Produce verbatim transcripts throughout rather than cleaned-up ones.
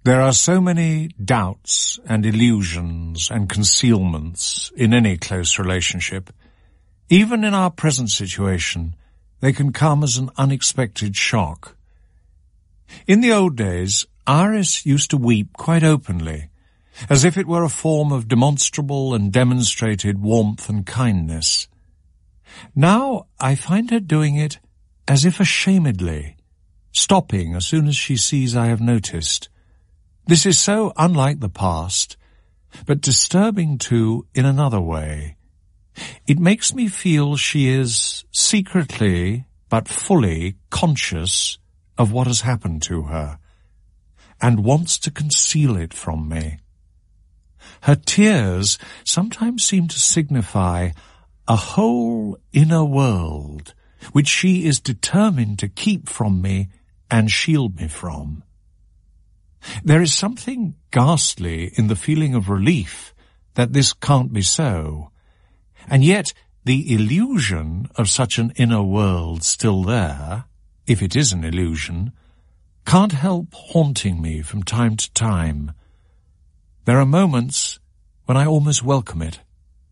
There are so many doubts and illusions and concealments in any close relationship. Even in our present situation, they can come as an unexpected shock. In the old days, Iris used to weep quite openly, as if it were a form of demonstrable and demonstrated warmth and kindness. Now I find her doing it as if ashamedly, stopping as soon as she sees I have noticed. This is so unlike the past, but disturbing too in another way. It makes me feel she is secretly but fully conscious of what has happened to her, and wants to conceal it from me. Her tears sometimes seem to signify a whole inner world which she is determined to keep from me and shield me from. There is something ghastly in the feeling of relief that this can't be so, and yet the illusion of such an inner world still there, if it is an illusion, can't help haunting me from time to time. There are moments when I almost welcome it.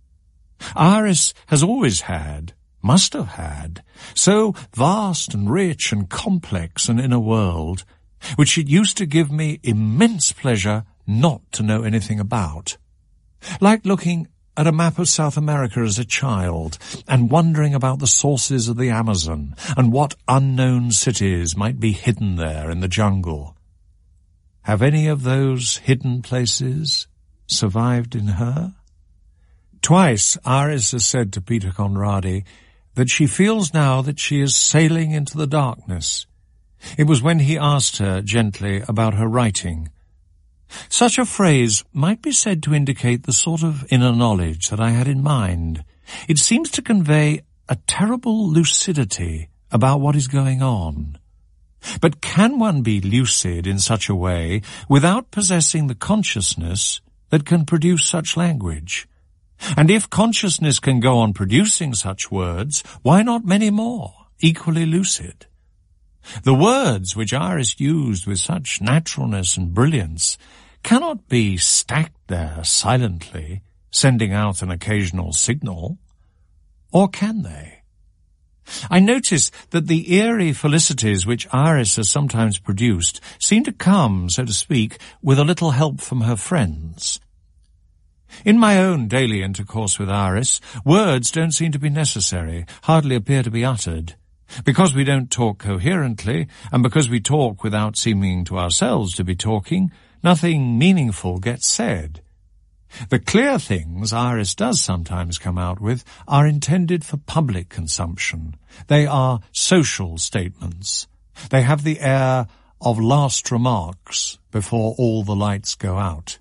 Iris has always had, must have had, so vast and rich and complex an inner world, which it used to give me immense pleasure not to know anything about. Like looking at a map of South America as a child and wondering about the sources of the Amazon and what unknown cities might be hidden there in the jungle. Have any of those hidden places survived in her? Twice Iris has said to Peter Conradi that she feels now that she is sailing into the darkness. It was when he asked her gently about her writing. Such a phrase might be said to indicate the sort of inner knowledge that I had in mind. It seems to convey a terrible lucidity about what is going on. But can one be lucid in such a way without possessing the consciousness that can produce such language? And if consciousness can go on producing such words, why not many more, equally lucid? The words which Iris used with such naturalness and brilliance cannot be stacked there silently, sending out an occasional signal. Or can they? I notice that the eerie felicities which Iris has sometimes produced seem to come, so to speak, with a little help from her friends. In my own daily intercourse with Iris, words don't seem to be necessary, hardly appear to be uttered. Because we don't talk coherently, and because we talk without seeming to ourselves to be talking, nothing meaningful gets said. The clear things Iris does sometimes come out with are intended for public consumption. They are social statements. They have the air of last remarks before all the lights go out.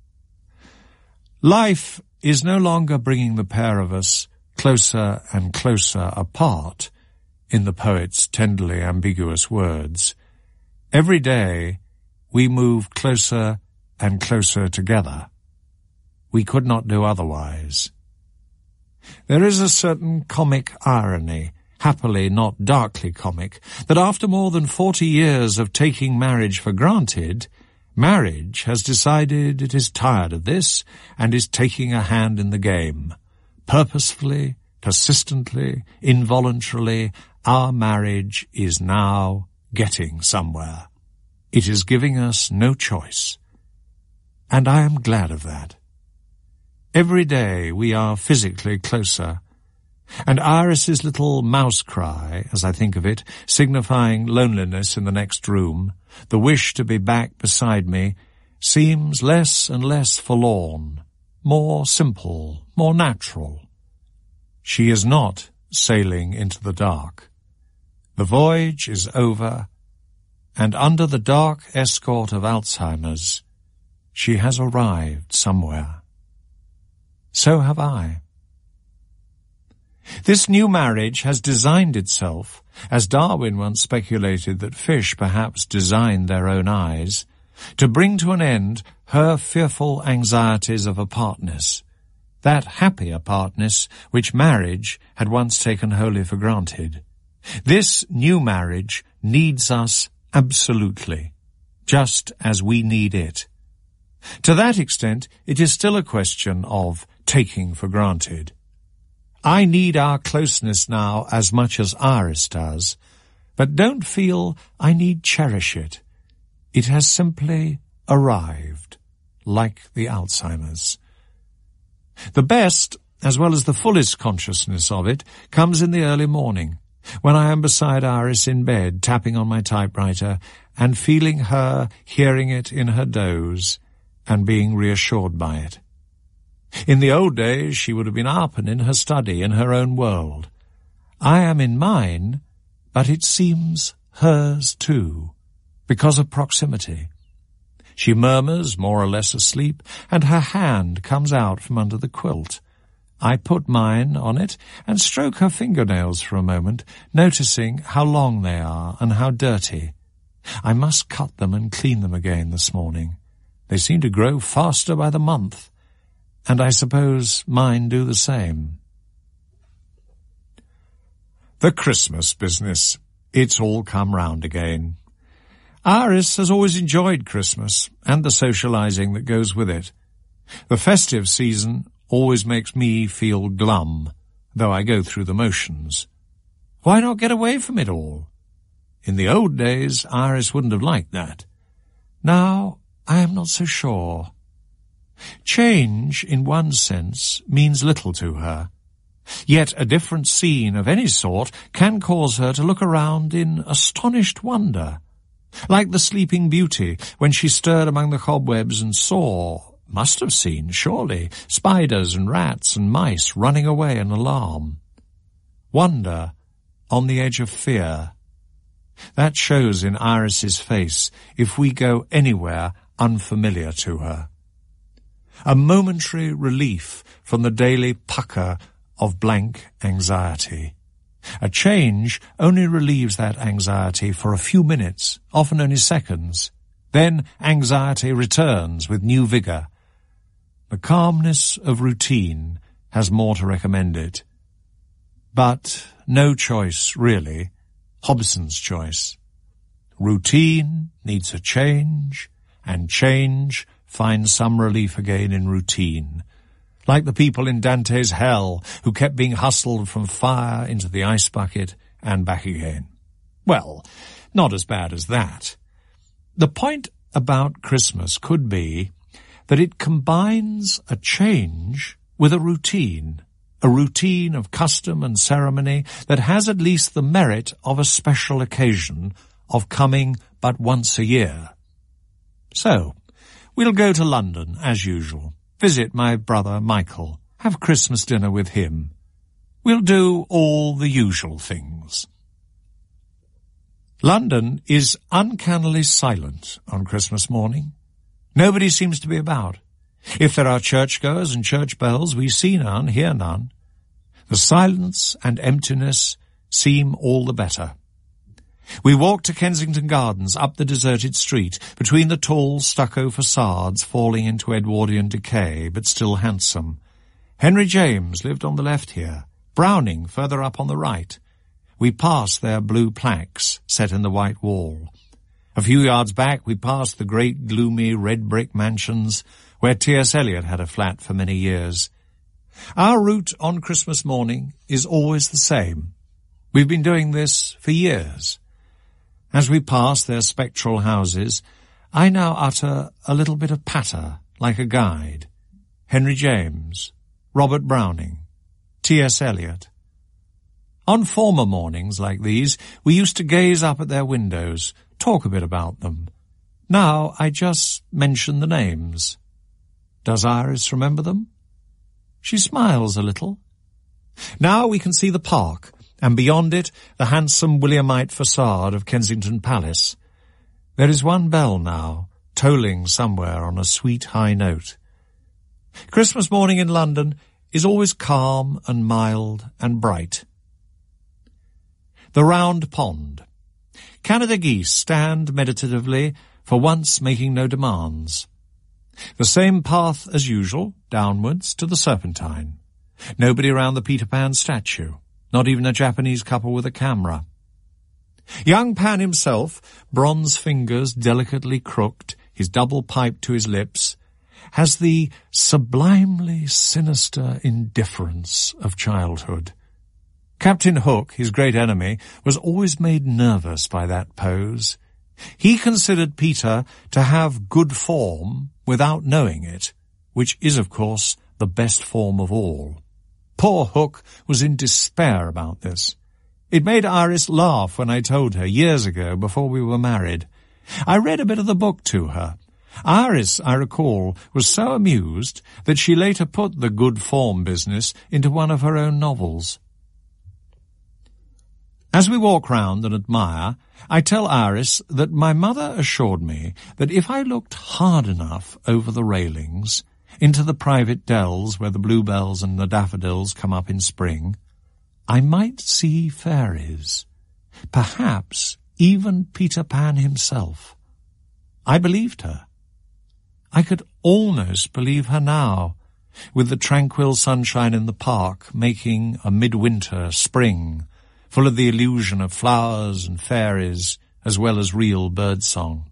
Life is no longer bringing the pair of us closer and closer apart, in the poet's tenderly ambiguous words. Every day we move closer and closer together. We could not do otherwise. There is a certain comic irony, happily not darkly comic, that after more than forty years of taking marriage for granted, marriage has decided it is tired of this and is taking a hand in the game. Purposefully, persistently, involuntarily, our marriage is now getting somewhere. It is giving us no choice. And I am glad of that. Every day we are physically closer, and Iris's little mouse cry, as I think of it, signifying loneliness in the next room, the wish to be back beside me, seems less and less forlorn, more simple, more natural. She is not sailing into the dark. The voyage is over, and under the dark escort of Alzheimer's, she has arrived somewhere. So have I. This new marriage has designed itself, as Darwin once speculated that fish perhaps designed their own eyes, to bring to an end her fearful anxieties of apartness, that happy apartness which marriage had once taken wholly for granted. This new marriage needs us absolutely, just as we need it. To that extent, it is still a question of taking for granted. I need our closeness now as much as Iris does, but don't feel I need cherish it. It has simply arrived, like the Alzheimer's. The best, as well as the fullest consciousness of it, comes in the early morning, when I am beside Iris in bed, tapping on my typewriter, and feeling her, hearing it in her doze, and being reassured by it. In the old days she would have been up and in her study, in her own world. I am in mine, but it seems hers too, because of proximity. She murmurs, more or less asleep, and her hand comes out from under the quilt. I put mine on it and stroke her fingernails for a moment, noticing how long they are and how dirty. I must cut them and clean them again this morning. They seem to grow faster by the month, and I suppose mine do the same. The Christmas business. It's all come round again. Iris has always enjoyed Christmas and the socializing that goes with it. The festive season always makes me feel glum, though I go through the motions. Why not get away from it all? In the old days, Iris wouldn't have liked that. Now, I am not so sure. Change, in one sense, means little to her. Yet a different scene of any sort can cause her to look around in astonished wonder, like the Sleeping Beauty, when she stirred among the cobwebs and saw, must have seen, surely, spiders and rats and mice running away in alarm. Wonder on the edge of fear. That shows in Iris's face if we go anywhere unfamiliar to her. A momentary relief from the daily pucker of blank anxiety. A change only relieves that anxiety for a few minutes, often only seconds. Then anxiety returns with new vigour. The calmness of routine has more to recommend it. But no choice, really. Hobson's choice. Routine needs a change, and change finds some relief again in routine. Like the people in Dante's Hell who kept being hustled from fire into the ice bucket and back again. Well, not as bad as that. The point about Christmas could be that it combines a change with a routine, a routine of custom and ceremony that has at least the merit of a special occasion of coming but once a year. So, we'll go to London, as usual. Visit my brother Michael, have Christmas dinner with him. We'll do all the usual things. London is uncannily silent on Christmas morning. Nobody seems to be about. If there are churchgoers and church bells, we see none, hear none. The silence and emptiness seem all the better. We walk to Kensington Gardens, up the deserted street, between the tall stucco facades falling into Edwardian decay, but still handsome. Henry James lived on the left here, Browning further up on the right. We pass their blue plaques set in the white wall. A few yards back we pass the great gloomy red brick mansions where T S Eliot had a flat for many years. Our route on Christmas morning is always the same. We've been doing this for years. As we pass their spectral houses, I now utter a little bit of patter, like a guide. Henry James, Robert Browning, T S Eliot. On former mornings like these, we used to gaze up at their windows, talk a bit about them. Now I just mention the names. Does Iris remember them? She smiles a little. Now we can see the park, and beyond it the handsome Williamite facade of Kensington Palace. There is one bell now, tolling somewhere on a sweet high note. Christmas morning in London is always calm and mild and bright. The Round Pond. Canada geese stand meditatively, for once making no demands. The same path as usual, downwards to the Serpentine. Nobody around the Peter Pan statue. Not even a Japanese couple with a camera. Young Pan himself, bronze fingers delicately crooked, his double pipe to his lips, has the sublimely sinister indifference of childhood. Captain Hook, his great enemy, was always made nervous by that pose. He considered Peter to have good form without knowing it, which is, of course, the best form of all. Poor Hook was in despair about this. It made Iris laugh when I told her, years ago, before we were married. I read a bit of the book to her. Iris, I recall, was so amused that she later put the good form business into one of her own novels. As we walk round and admire, I tell Iris that my mother assured me that if I looked hard enough over the railings, into the private dells where the bluebells and the daffodils come up in spring, I might see fairies, perhaps even Peter Pan himself. I believed her. I could almost believe her now, with the tranquil sunshine in the park making a midwinter spring, full of the illusion of flowers and fairies, as well as real birdsong.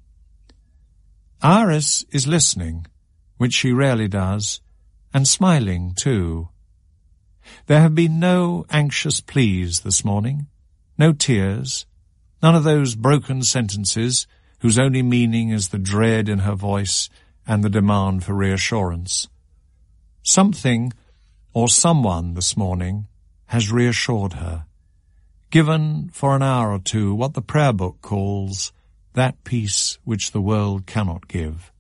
Iris is listening, which she rarely does, and smiling too. There have been no anxious pleas this morning, no tears, none of those broken sentences whose only meaning is the dread in her voice and the demand for reassurance. Something, or someone this morning, has reassured her, given for an hour or two what the prayer book calls that peace which the world cannot give.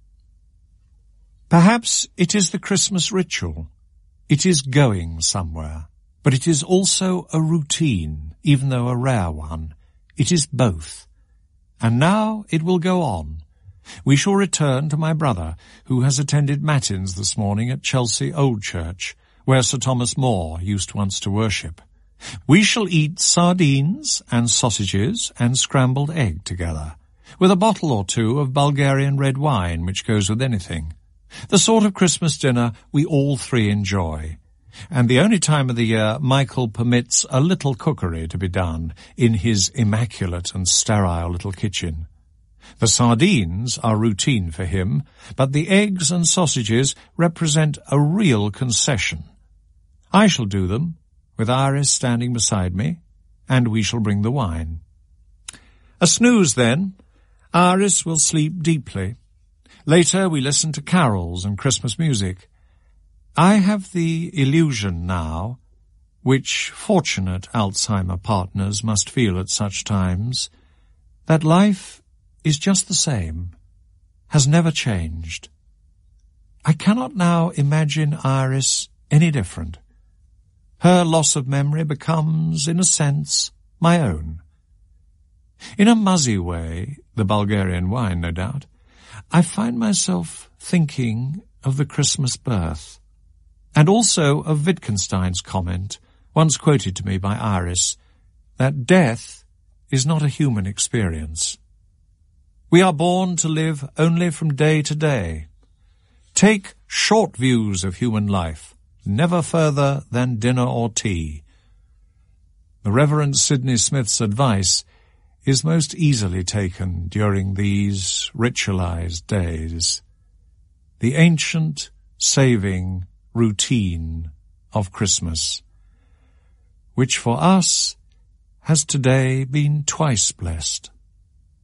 Perhaps it is the Christmas ritual. It is going somewhere, but it is also a routine, even though a rare one. It is both. And now it will go on. We shall return to my brother, who has attended matins this morning at Chelsea Old Church, where Sir Thomas More used once to worship. We shall eat sardines and sausages and scrambled egg together, with a bottle or two of Bulgarian red wine, which goes with anything. The sort of Christmas dinner we all three enjoy, and the only time of the year Michael permits a little cookery to be done in his immaculate and sterile little kitchen. The sardines are routine for him, but the eggs and sausages represent a real concession. I shall do them, with Iris standing beside me, and we shall bring the wine. A snooze, then. Iris will sleep deeply. Later we listen to carols and Christmas music. I have the illusion now, which fortunate Alzheimer partners must feel at such times, that life is just the same, has never changed. I cannot now imagine Iris any different. Her loss of memory becomes, in a sense, my own. In a muzzy way, the Bulgarian wine, no doubt, I find myself thinking of the Christmas birth, and also of Wittgenstein's comment, once quoted to me by Iris, that death is not a human experience. We are born to live only from day to day. Take short views of human life, never further than dinner or tea. The Reverend Sidney Smith's advice is most easily taken during these ritualized days. The ancient, saving routine of Christmas, which for us has today been twice blessed.